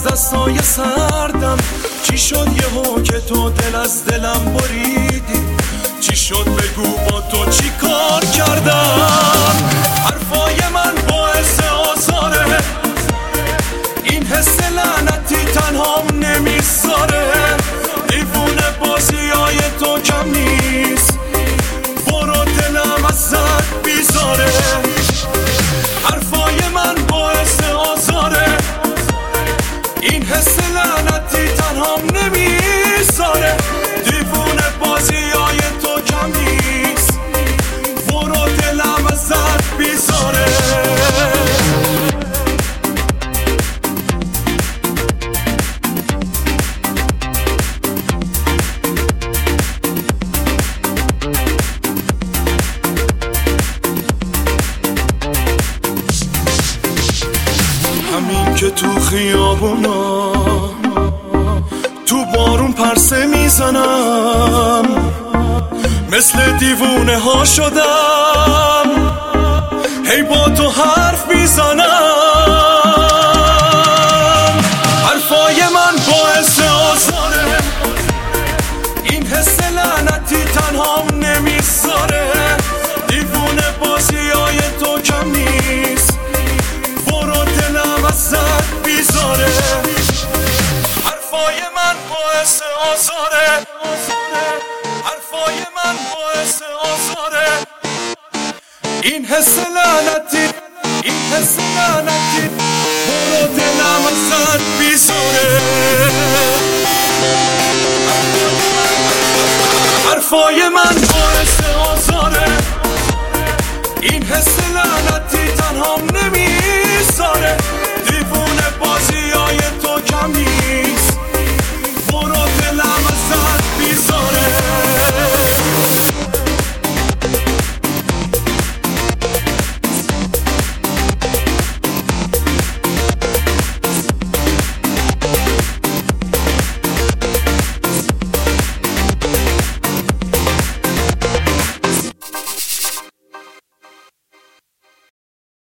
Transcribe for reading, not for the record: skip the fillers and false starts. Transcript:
دستای سردم. چی شد یهو که تو دل از دلم بریدی؟ چی شد بگو با تو چی کار کردم؟ حرفای من باعث آزاره، این حس لعنتی تنهام نمیذاره. دیوونه بازیای تو کم نیست، برو دلم ازت بیزاره. حرفای من باعث آزاره، این حس لعنتی تنهام نمیذاره. دیوونه بازیای تو کم نیست، برو دلم ازت بیزاره. همین که تو خیابونا تو بارون پرسه میزنم، مثل دیوونه ها شدم، هی با تو حرف میزنم. حرفای من باعث آزاره، این حس لعنتی تنهام نمیذاره. دیوونه بازیای تو کم نیست، برو دلم ازت بیزاره. حرفای من باعث آزاره، حرفای من باعث آزاره. این حس لعنتی، این حس لعنتی، برو دلم ازت بیزاره. حرفای من